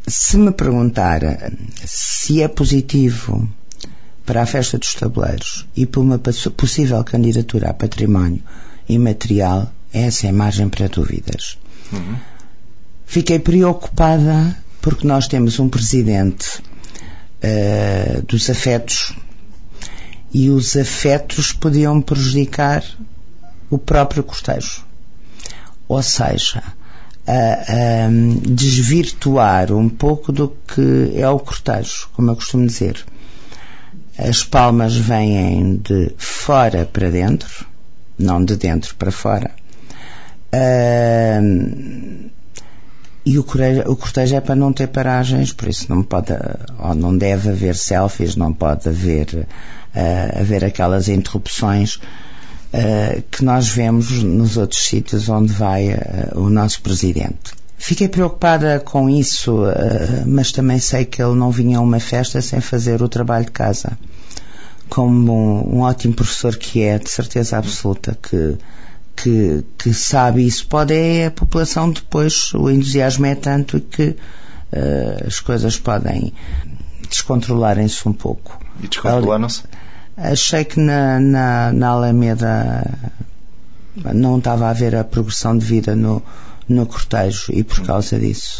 Se me perguntar se é positivo para a Festa dos Tabuleiros e para uma possível candidatura a património imaterial, essa é margem para dúvidas. Fiquei preocupada porque nós temos um presidente dos afetos, e os afetos podiam prejudicar o próprio cortejo. Ou seja, desvirtuar um pouco do que é o cortejo, como eu costumo dizer. As palmas vêm de fora para dentro, não de dentro para fora. E o cortejo é para não ter paragens, por isso não pode, ou não deve haver selfies, não pode haver aquelas interrupções que nós vemos nos outros sítios onde vai o nosso presidente. Fiquei preocupada com isso, mas também sei que ele não vinha a uma festa sem fazer o trabalho de casa. Como um ótimo professor que é, de certeza absoluta que sabe isso. Pode é a população depois, o entusiasmo é tanto que as coisas podem descontrolarem-se um pouco. E descontrolaram-se? Achei que na Alameda não estava a haver a progressão de vida no cortejo, e por causa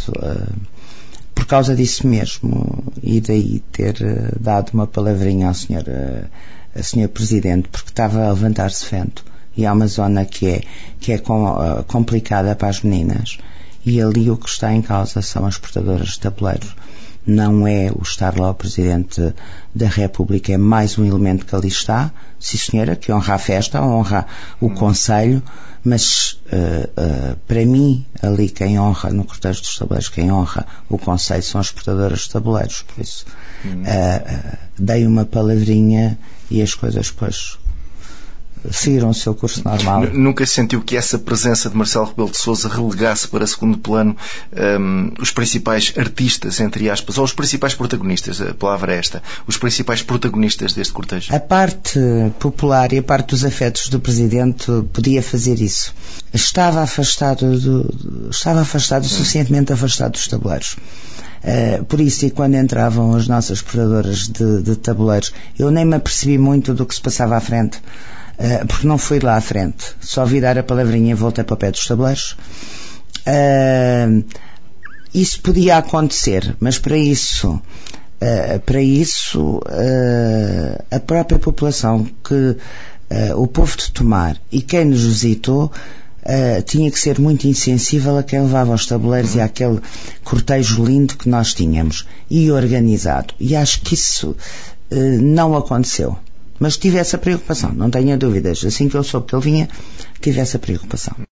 disso mesmo, e daí ter dado uma palavrinha ao senhor Presidente, porque estava a levantar-se vento, e há uma zona que é complicada para as meninas, e ali o que está em causa são as portadoras de tabuleiros. Não é o estar lá o Presidente da República, é mais um elemento que ali está, sim senhora, que honra a festa, honra o Conselho, mas para mim, ali quem honra no cortejo dos tabuleiros, quem honra o Conselho são as portadoras de tabuleiros, por isso dei uma palavrinha e as coisas depois seguiram o seu curso normal. Nunca sentiu que essa presença de Marcelo Rebelo de Sousa relegasse para segundo plano os principais artistas, entre aspas, ou os principais protagonistas, a palavra é esta, os principais protagonistas deste cortejo? A parte popular e a parte dos afetos do Presidente podia fazer isso. Estava suficientemente afastado dos tabuleiros. Por isso, e quando entravam as nossas portadoras de tabuleiros, eu nem me apercebi muito do que se passava à frente, porque não fui lá à frente, só vi dar a palavrinha e voltei para o pé dos tabuleiros. Isso podia acontecer, mas para isso a própria população, que o povo de Tomar e quem nos visitou tinha que ser muito insensível a quem levava os tabuleiros e àquele cortejo lindo que nós tínhamos e organizado, e acho que isso não aconteceu. Mas tive essa preocupação, não tenha dúvidas. Assim que eu soube que ele vinha, tive essa preocupação.